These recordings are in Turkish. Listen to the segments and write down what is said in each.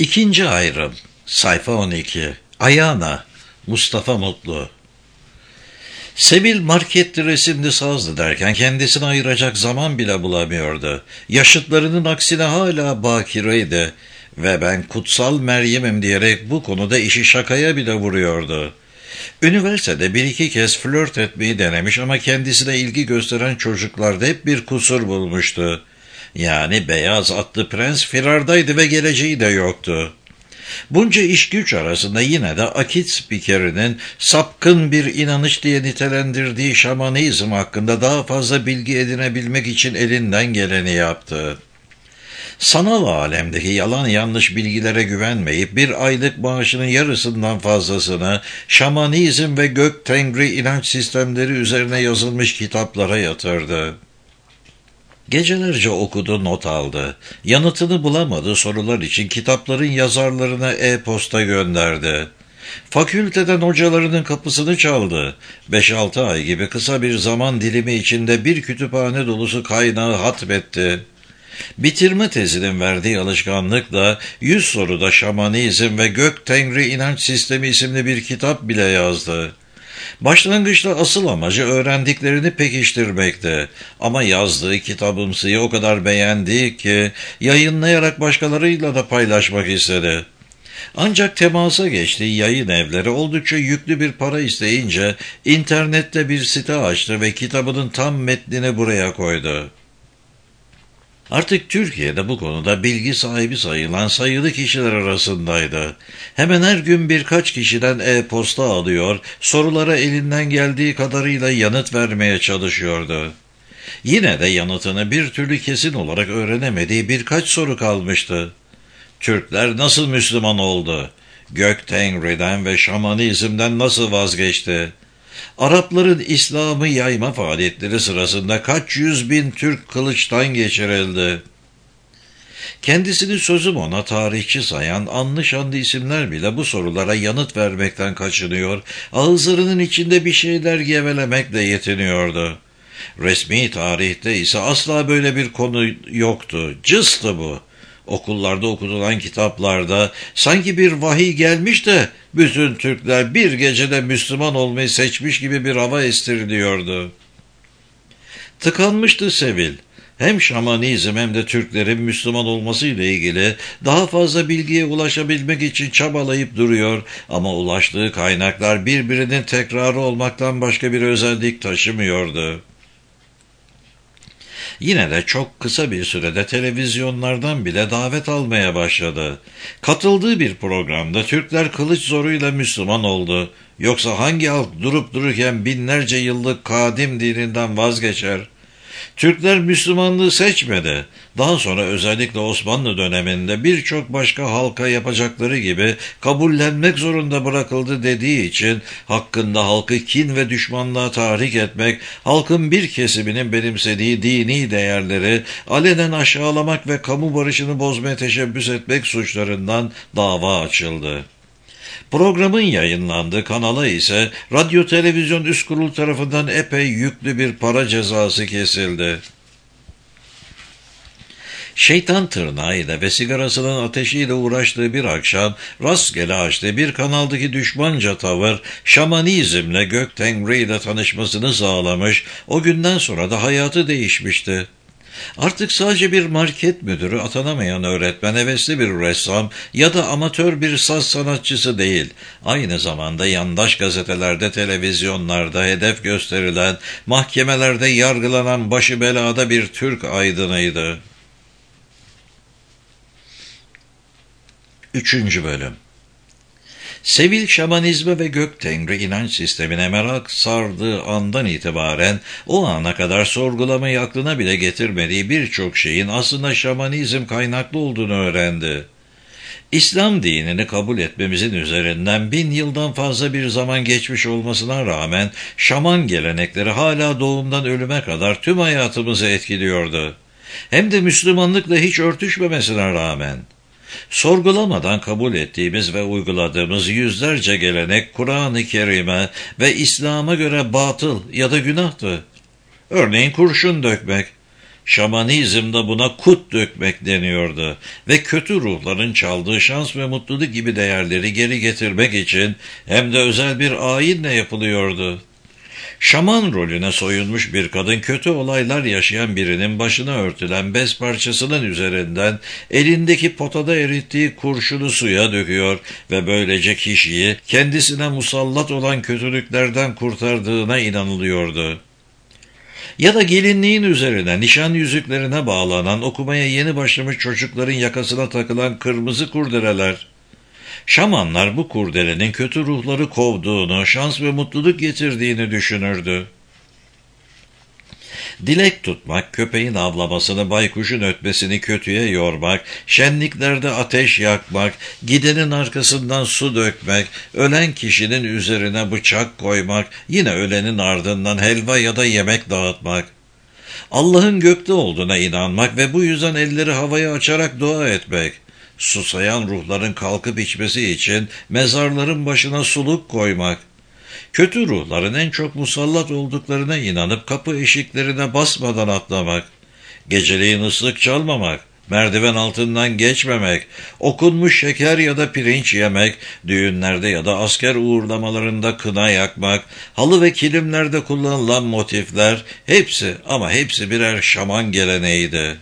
İkinci ayrım, sayfa 12, Ayana, Mustafa Mutlu. Sevil marketti, resimli, sazlı derken kendisine ayıracak zaman bile bulamıyordu. Yaşıtlarının aksine hala bakireydi ve ben kutsal Meryem'im diyerek bu konuda işi şakaya bile vuruyordu. Üniversitede bir iki kez flört etmeyi denemiş ama kendisine ilgi gösteren çocuklarda hep bir kusur bulmuştu. Yani beyaz atlı prens firardaydı ve geleceği de yoktu. Bunca iş güç arasında yine de akit spikerinin sapkın bir inanış diye nitelendirdiği şamanizm hakkında daha fazla bilgi edinebilmek için elinden geleni yaptı. Sanal alemdeki yalan yanlış bilgilere güvenmeyip bir aylık maaşının yarısından fazlasını şamanizm ve gök tengri inanç sistemleri üzerine yazılmış kitaplara yatırdı. Gecelerce okudu, not aldı. Yanıtını bulamadığı sorular için kitapların yazarlarına e-posta gönderdi. Fakülteden hocalarının kapısını çaldı. 5-6 ay gibi kısa bir zaman dilimi içinde bir kütüphane dolusu kaynağı hatmetti. Bitirme tezinin verdiği alışkanlıkla 100 soruda şamanizm ve gök tengri inanç sistemi isimli bir kitap bile yazdı. Başlangıçta asıl amacı öğrendiklerini pekiştirmekti. Ama yazdığı kitabımsıyı o kadar beğendi ki yayınlayarak başkalarıyla da paylaşmak istedi. Ancak temasa geçtiği yayın evleri oldukça yüklü bir para isteyince internette bir site açtı ve kitabının tam metnini buraya koydu. Artık Türkiye'de bu konuda bilgi sahibi sayılan sayılı kişiler arasındaydı. Hemen her gün birkaç kişiden e-posta alıyor, sorulara elinden geldiği kadarıyla yanıt vermeye çalışıyordu. Yine de yanıtını bir türlü kesin olarak öğrenemediği birkaç soru kalmıştı. Türkler nasıl Müslüman oldu? Gök Tengri'den ve şamanizmden nasıl vazgeçti? Arapların İslam'ı yayma faaliyetleri sırasında kaç 100.000 Türk kılıçtan geçirildi? Kendisini sözüm ona tarihçi sayan anlı şanlı isimler bile bu sorulara yanıt vermekten kaçınıyor, ağızlarının içinde bir şeyler gevelemekle yetiniyordu. Resmi tarihte ise asla böyle bir konu yoktu, cıstı bu. Okullarda okutulan kitaplarda sanki bir vahiy gelmiş de bütün Türkler bir gecede Müslüman olmayı seçmiş gibi bir hava estiriliyordu. Tıkanmıştı Sevil. Hem şamanizm hem de Türklerin Müslüman olmasıyla ilgili daha fazla bilgiye ulaşabilmek için çabalayıp duruyor ama ulaştığı kaynaklar birbirinin tekrarı olmaktan başka bir özellik taşımıyordu. Yine de çok kısa bir sürede televizyonlardan bile davet almaya başladı. Katıldığı bir programda Türkler kılıç zoruyla Müslüman oldu. Yoksa hangi halk durup dururken binlerce yıllık kadim dininden vazgeçer? Türkler Müslümanlığı seçmedi. Daha sonra özellikle Osmanlı döneminde birçok başka halka yapacakları gibi kabullenmek zorunda bırakıldı dediği için hakkında halkı kin ve düşmanlığa tahrik etmek, halkın bir kesiminin benimsediği dini değerleri alenen aşağılamak ve kamu barışını bozmaya teşebbüs etmek suçlarından dava açıldı. Programın yayınlandığı kanala ise Radyo Televizyon Üst Kurulu tarafından epey yüklü bir para cezası kesildi. Şeytan tırnağıyla ve sigarasının ateşiyle uğraştığı bir akşam rastgele açtığı bir kanaldaki düşmanca tavır şamanizmle gök tengri ile tanışmasını sağlamış, o günden sonra da hayatı değişmişti. Artık sadece bir market müdürü, atanamayan öğretmen, hevesli bir ressam ya da amatör bir saz sanatçısı değil, aynı zamanda yandaş gazetelerde, televizyonlarda hedef gösterilen, mahkemelerde yargılanan başı belada bir Türk aydınıydı. 3. Bölüm. Sevil şamanizme ve gök tengri inanç sistemine merak sardığı andan itibaren o ana kadar sorgulamayı aklına bile getirmediği birçok şeyin aslında şamanizm kaynaklı olduğunu öğrendi. İslam dinini kabul etmemizin üzerinden 1000 yıldan fazla bir zaman geçmiş olmasına rağmen şaman gelenekleri hala doğumdan ölüme kadar tüm hayatımızı etkiliyordu. Hem de Müslümanlıkla hiç örtüşmemesine rağmen. Sorgulamadan kabul ettiğimiz ve uyguladığımız yüzlerce gelenek Kur'an-ı Kerim'e ve İslam'a göre batıl ya da günahtı. Örneğin kurşun dökmek. Şamanizmde buna kut dökmek deniyordu ve kötü ruhların çaldığı şans ve mutluluk gibi değerleri geri getirmek için hem de özel bir ayinle yapılıyordu. Şaman rolüne soyunmuş bir kadın kötü olaylar yaşayan birinin başına örtülen bez parçasının üzerinden elindeki potada erittiği kurşunu suya döküyor ve böylece kişiyi kendisine musallat olan kötülüklerden kurtardığına inanılıyordu. Ya da gelinliğin üzerine nişan yüzüklerine bağlanan okumaya yeni başlamış çocukların yakasına takılan kırmızı kurdeleler. Şamanlar bu kurdelenin kötü ruhları kovduğunu, şans ve mutluluk getirdiğini düşünürdü. Dilek tutmak, köpeğin avlamasını, baykuşun ötmesini kötüye yormak, şenliklerde ateş yakmak, gidenin arkasından su dökmek, ölen kişinin üzerine bıçak koymak, yine ölenin ardından helva ya da yemek dağıtmak. Allah'ın gökte olduğuna inanmak ve bu yüzden elleri havaya açarak dua etmek. Susayan ruhların kalkıp içmesi için mezarların başına suluk koymak. Kötü ruhların en çok musallat olduklarına inanıp kapı eşiklerine basmadan atlamak. Geceleyin ıslık çalmamak, merdiven altından geçmemek, okunmuş şeker ya da pirinç yemek, düğünlerde ya da asker uğurlamalarında kına yakmak, halı ve kilimlerde kullanılan motifler, hepsi ama hepsi birer şaman geleneğiydi.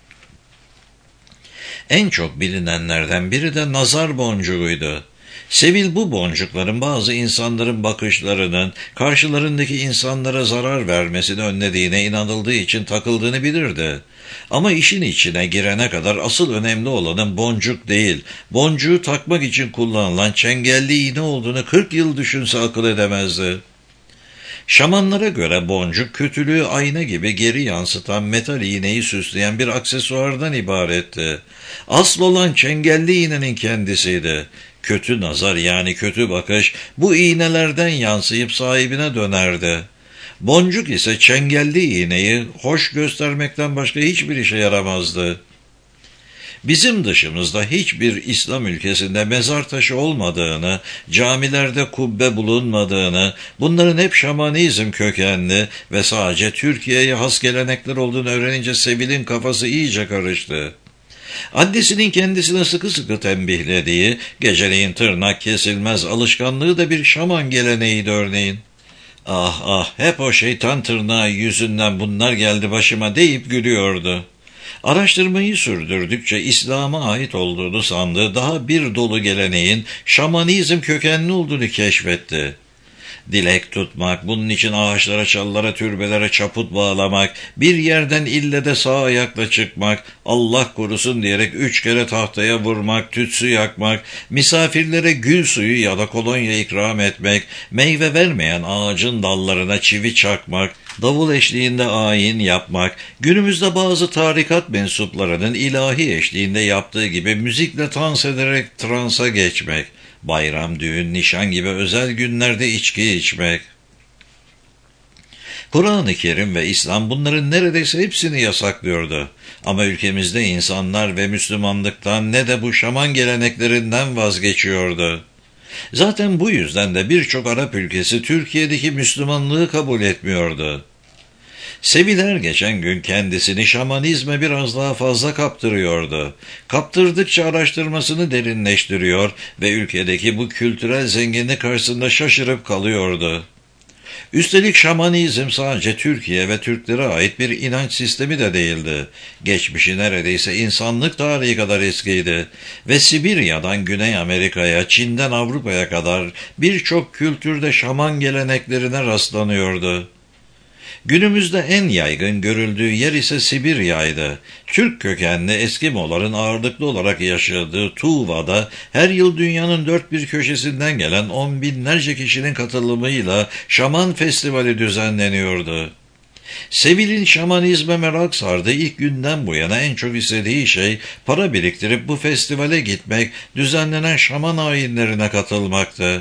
En çok bilinenlerden biri de nazar boncuğuydu. Sevil bu boncukların bazı insanların bakışlarının karşılarındaki insanlara zarar vermesini önlediğine inanıldığı için takıldığını bilirdi. Ama işin içine girene kadar asıl önemli olanın boncuk değil, boncuğu takmak için kullanılan çengelli iğne olduğunu 40 yıl düşünse akıl edemezdi. Şamanlara göre boncuk kötülüğü ayna gibi geri yansıtan metal iğneyi süsleyen bir aksesuardan ibaretti. Asıl olan çengelli iğnenin kendisiydi. Kötü nazar yani kötü bakış bu iğnelerden yansıyıp sahibine dönerdi. Boncuk ise çengelli iğneyi hoş göstermekten başka hiçbir işe yaramazdı. Bizim dışımızda hiçbir İslam ülkesinde mezar taşı olmadığını, camilerde kubbe bulunmadığını, bunların hep şamanizm kökenli ve sadece Türkiye'ye has gelenekler olduğunu öğrenince Sevil'in kafası iyice karıştı. Annesinin kendisine sıkı sıkı tembihlediği, geceleyin tırnak kesilmez alışkanlığı da bir şaman geleneğiydi örneğin. Ah ah, hep o şeytan tırnağı yüzünden bunlar geldi başıma deyip gülüyordu. Araştırmayı sürdürdükçe İslam'a ait olduğunu sandığı daha bir dolu geleneğin şamanizm kökenli olduğunu keşfetti. Dilek tutmak, bunun için ağaçlara, çalılara, türbelere çaput bağlamak, bir yerden ille de sağ ayakla çıkmak, Allah korusun diyerek 3 kere tahtaya vurmak, tütsü yakmak, misafirlere gül suyu ya da kolonya ikram etmek, meyve vermeyen ağacın dallarına çivi çakmak, davul eşliğinde ayin yapmak, günümüzde bazı tarikat mensuplarının ilahi eşliğinde yaptığı gibi müzikle dans ederek transa geçmek, bayram, düğün, nişan gibi özel günlerde içki içmek. Kur'an-ı Kerim ve İslam bunların neredeyse hepsini yasaklıyordu. Ama ülkemizde insanlar ve Müslümanlıktan ne de bu şaman geleneklerinden vazgeçiyordu. Zaten bu yüzden de birçok Arap ülkesi Türkiye'deki Müslümanlığı kabul etmiyordu. Sevil geçen gün kendisini şamanizme biraz daha fazla kaptırıyordu. Kaptırdıkça araştırmasını derinleştiriyor ve ülkedeki bu kültürel zenginlik karşısında şaşırıp kalıyordu. Üstelik şamanizm sadece Türkiye ve Türklere ait bir inanç sistemi de değildi. Geçmişi neredeyse insanlık tarihi kadar eskiydi ve Sibirya'dan Güney Amerika'ya, Çin'den Avrupa'ya kadar birçok kültürde şaman geleneklerine rastlanıyordu. Günümüzde en yaygın görüldüğü yer ise Sibirya'ydı. Türk kökenli Eskimoların ağırlıklı olarak yaşadığı Tuva'da her yıl dünyanın dört bir köşesinden gelen 10 binlerce kişinin katılımıyla şaman festivali düzenleniyordu. Sevil'in şamanizme merak sardığı ilk günden bu yana en çok istediği şey para biriktirip bu festivale gitmek, düzenlenen şaman ayinlerine katılmaktı.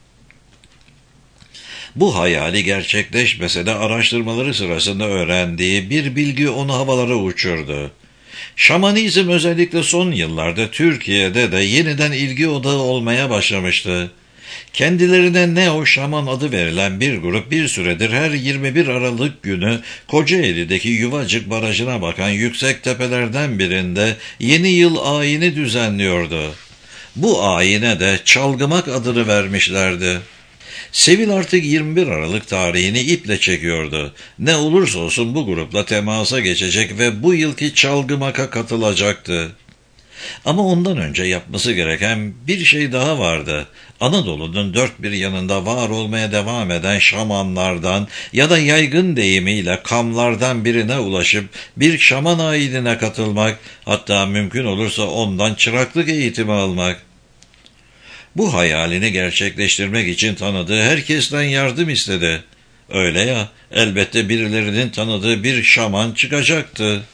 Bu hayali gerçekleşmese de araştırmaları sırasında öğrendiği bir bilgi onu havalara uçurdu. Şamanizm özellikle son yıllarda Türkiye'de de yeniden ilgi odağı olmaya başlamıştı. Kendilerine Neo Şaman adı verilen bir grup bir süredir her 21 Aralık günü Kocaeli'deki Yuvacık Barajı'na bakan yüksek tepelerden birinde yeni yıl ayini düzenliyordu. Bu ayine de Çalgımak adını vermişlerdi. Sevil artık 21 Aralık tarihini iple çekiyordu. Ne olursa olsun bu grupla temasa geçecek ve bu yılki Çalgımak'a katılacaktı. Ama ondan önce yapması gereken bir şey daha vardı. Anadolu'nun dört bir yanında var olmaya devam eden şamanlardan ya da yaygın deyimiyle kamlardan birine ulaşıp bir şaman ayinine katılmak, hatta mümkün olursa ondan çıraklık eğitimi almak. Bu hayalini gerçekleştirmek için tanıdığı herkesten yardım istedi. Öyle ya, elbette birilerinin tanıdığı bir şaman çıkacaktı.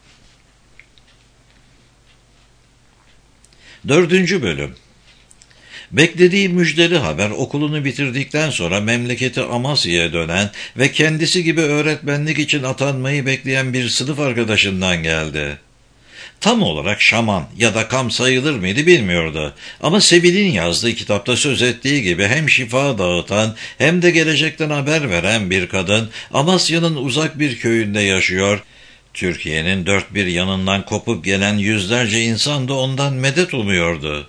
4. Bölüm. Beklediği müjdeli haber okulunu bitirdikten sonra memleketi Amasya'ya dönen ve kendisi gibi öğretmenlik için atanmayı bekleyen bir sınıf arkadaşından geldi. Tam olarak şaman ya da kam sayılır mıydı bilmiyordu. Ama Sevil'in yazdığı kitapta söz ettiği gibi hem şifa dağıtan hem de gelecekten haber veren bir kadın Amasya'nın uzak bir köyünde yaşıyor. Türkiye'nin dört bir yanından kopup gelen yüzlerce insan da ondan medet umuyordu.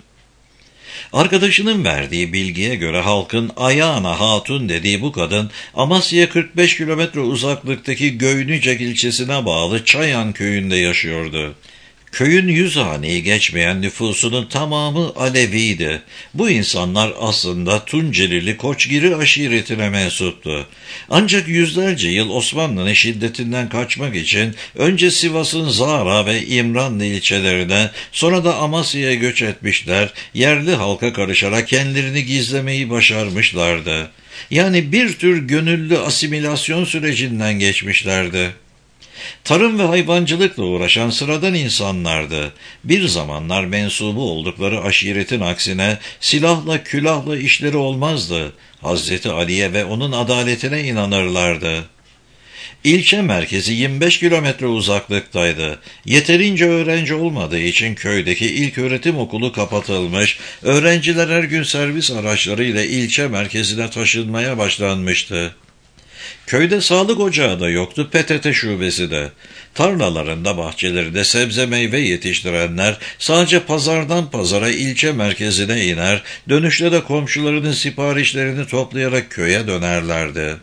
Arkadaşının verdiği bilgiye göre halkın Ayağına Hatun dediği bu kadın Amasya'ya 45 kilometre uzaklıktaki Göynücek ilçesine bağlı Çayan köyünde yaşıyordu. Köyün 100 haneyi geçmeyen nüfusunun tamamı Aleviydi. Bu insanlar aslında Tuncelili Koçgiri aşiretine mensuptu. Ancak yüzlerce yıl Osmanlı'nın şiddetinden kaçmak için önce Sivas'ın Zara ve İmranlı ilçelerine, sonra da Amasya'ya göç etmişler, yerli halka karışarak kendilerini gizlemeyi başarmışlardı. Yani bir tür gönüllü asimilasyon sürecinden geçmişlerdi. Tarım ve hayvancılıkla uğraşan sıradan insanlardı. Bir zamanlar mensubu oldukları aşiretin aksine silahla külahla işleri olmazdı. Hazreti Ali'ye ve onun adaletine inanırlardı. İlçe merkezi 25 kilometre uzaklıktaydı. Yeterince öğrenci olmadığı için köydeki ilköğretim okulu kapatılmış, öğrenciler her gün servis araçlarıyla ilçe merkezine taşınmaya başlanmıştı. Köyde sağlık ocağı da yoktu, PTT şubesi de. Tarlalarında, bahçelerinde sebze meyve yetiştirenler sadece pazardan pazara ilçe merkezine iner, dönüşte de komşularının siparişlerini toplayarak köye dönerlerdi.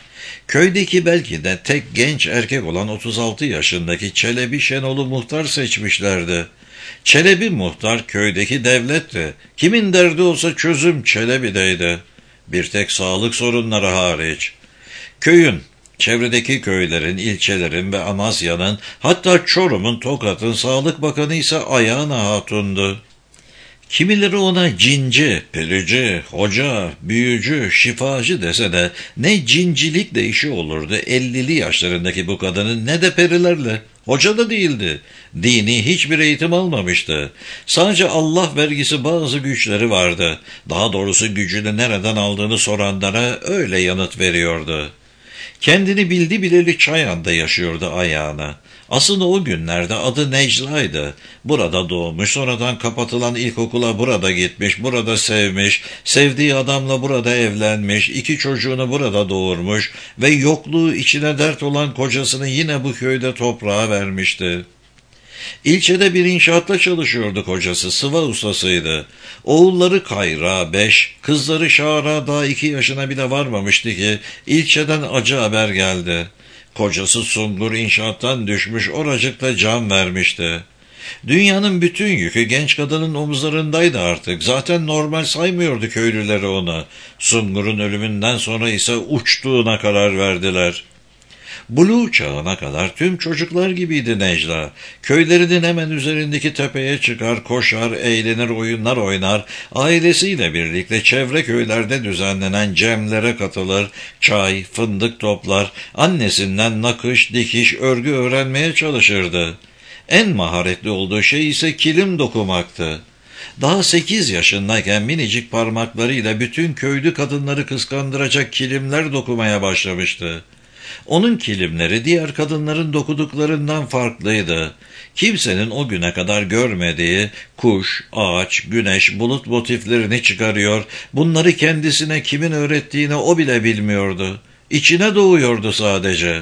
Köydeki belki de tek genç erkek olan 36 yaşındaki Çelebi Şenol'u muhtar seçmişlerdi. Çelebi muhtar köydeki devletti. Kimin derdi olsa çözüm Çelebi'deydi. Bir tek sağlık sorunları hariç. Köyün, çevredeki köylerin, ilçelerin ve Amasya'nın, hatta Çorum'un, Tokat'ın sağlık bakanı ise Ayağına Hatun'du. Kimileri ona cinci, perici, hoca, büyücü, şifacı dese de ne cincilikle işi olurdu 50'li yaşlarındaki bu kadının ne de perilerle. Hoca da değildi. Dini hiçbir eğitim almamıştı. Sadece Allah vergisi bazı güçleri vardı. Daha doğrusu gücünü nereden aldığını soranlara öyle yanıt veriyordu. Kendini bildi bileli Çayan'da yaşıyordu Ayağına. Aslında o günlerde adı Necla'ydı. Burada doğmuş, sonradan kapatılan ilkokula burada gitmiş, burada sevmiş, sevdiği adamla burada evlenmiş, 2 çocuğunu burada doğurmuş ve yokluğu içine dert olan kocasını yine bu köyde toprağa vermişti. İlçede bir inşaatta çalışıyordu kocası, sıva ustasıydı. Oğulları Kayra 5, kızları Şara daha 2 yaşına bile varmamıştı ki ilçeden acı haber geldi. Kocası Sungur inşaattan düşmüş, oracıkta can vermişti. Dünyanın bütün yükü genç kadının omuzlarındaydı artık. Zaten normal saymıyordu köylüleri onu. Sungur'un ölümünden sonra ise uçtuğuna karar verdiler. Blue çağına kadar tüm çocuklar gibiydi Necla. Köylerinin hemen üzerindeki tepeye çıkar, koşar, eğlenir, oyunlar oynar, ailesiyle birlikte çevre köylerde düzenlenen cemlere katılır, çay, fındık toplar, annesinden nakış, dikiş, örgü öğrenmeye çalışırdı. En maharetli olduğu şey ise kilim dokumaktı. Daha 8 yaşındayken minicik parmaklarıyla bütün köylü kadınları kıskandıracak kilimler dokumaya başlamıştı. Onun kilimleri diğer kadınların dokuduklarından farklıydı. Kimsenin o güne kadar görmediği kuş, ağaç, güneş, bulut motiflerini çıkarıyor, bunları kendisine kimin öğrettiğini o bile bilmiyordu. İçine doğuyordu sadece.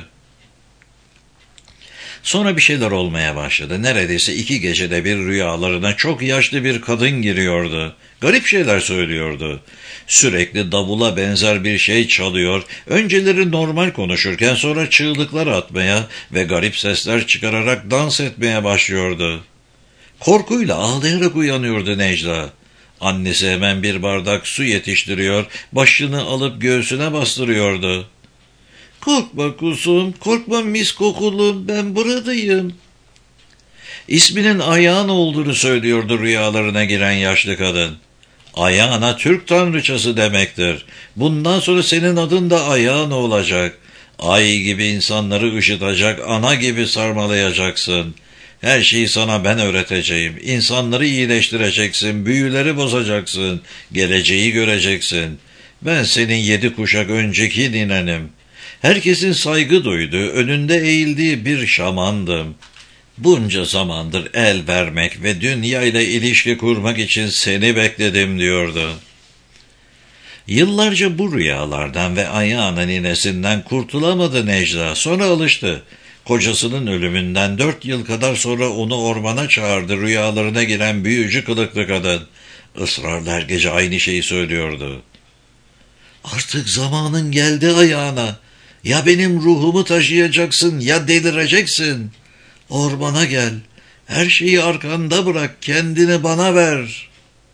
Sonra bir şeyler olmaya başladı. Neredeyse 2 gecede bir rüyalarına çok yaşlı bir kadın giriyordu. Garip şeyler söylüyordu. Sürekli davula benzer bir şey çalıyor, önceleri normal konuşurken sonra çığlıklar atmaya ve garip sesler çıkararak dans etmeye başlıyordu. Korkuyla ağlayarak uyanıyordu Necla. Annesi hemen bir bardak su yetiştiriyor, başını alıp göğsüne bastırıyordu. "Korkma kuzum, korkma mis kokulum, ben buradayım." İsminin Ayağan olduğunu söylüyordu rüyalarına giren yaşlı kadın. Ayağana Türk tanrıçası demektir. Bundan sonra senin adın da Ayağan olacak. Ay gibi insanları ışıtacak, ana gibi sarmalayacaksın. Her şeyi sana ben öğreteceğim. İnsanları iyileştireceksin, büyüleri bozacaksın, geleceği göreceksin. Ben senin 7 kuşak önceki ninenim. Herkesin saygı duyduğu, önünde eğildiği bir şamandım. Bunca zamandır el vermek ve dünyayla ilişki kurmak için seni bekledim diyordu. Yıllarca bu rüyalardan ve Ayağan'ın ninesinden kurtulamadı Necla. Sonra alıştı. Kocasının ölümünden 4 yıl kadar sonra onu ormana çağırdı rüyalarına giren büyücü kılıklı kadın. Israrla her gece aynı şeyi söylüyordu. "Artık zamanın geldi Ayağan'a. Ya benim ruhumu taşıyacaksın ya delireceksin. Ormana gel. Her şeyi arkanda bırak. Kendini bana ver."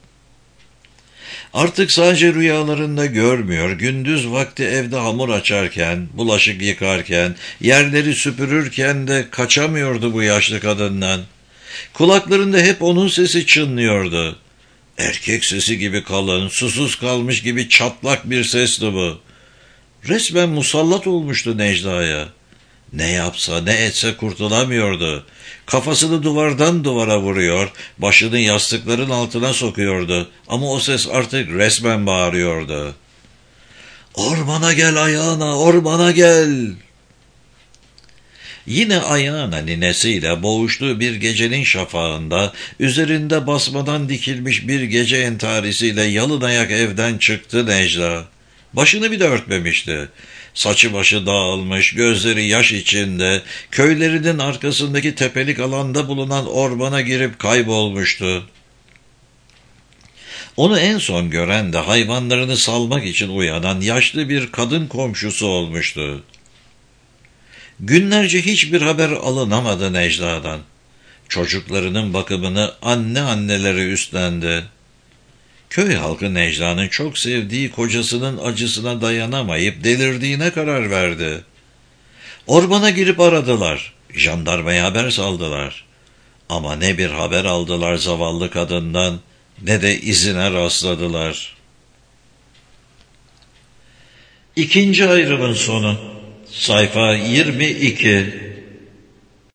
Artık sadece rüyalarında görmüyor, gündüz vakti evde hamur açarken, bulaşık yıkarken, yerleri süpürürken de kaçamıyordu bu yaşlı kadından. Kulaklarında hep onun sesi çınlıyordu. Erkek sesi gibi kalın, susuz kalmış gibi çatlak bir sesti bu. Resmen musallat olmuştu Necla'ya. Ne yapsa ne etse kurtulamıyordu. Kafasını duvardan duvara vuruyor, başını yastıkların altına sokuyordu. Ama o ses artık resmen bağırıyordu. "Ormana gel Ayağana, ormana gel!" Yine Ayağana ninesiyle boğuştuğu bir gecenin şafağında, üzerinde basmadan dikilmiş bir gece entarisiyle yalın ayak evden çıktı Necla. Başını bile örtmemişti. Saçı başı dağılmış, gözleri yaş içinde, köylerinin arkasındaki tepelik alanda bulunan ormana girip kaybolmuştu. Onu en son gören de hayvanlarını salmak için uyanan yaşlı bir kadın komşusu olmuştu. Günlerce hiçbir haber alınamadı Necla'dan. Çocuklarının bakımını anneleri üstlendi. Köy halkı Necla'nın çok sevdiği kocasının acısına dayanamayıp delirdiğine karar verdi. Ormana girip aradılar, jandarmaya haber saldılar. Ama ne bir haber aldılar zavallı kadından, ne de izine rastladılar. 2. ayrımın sonu. Sayfa 22.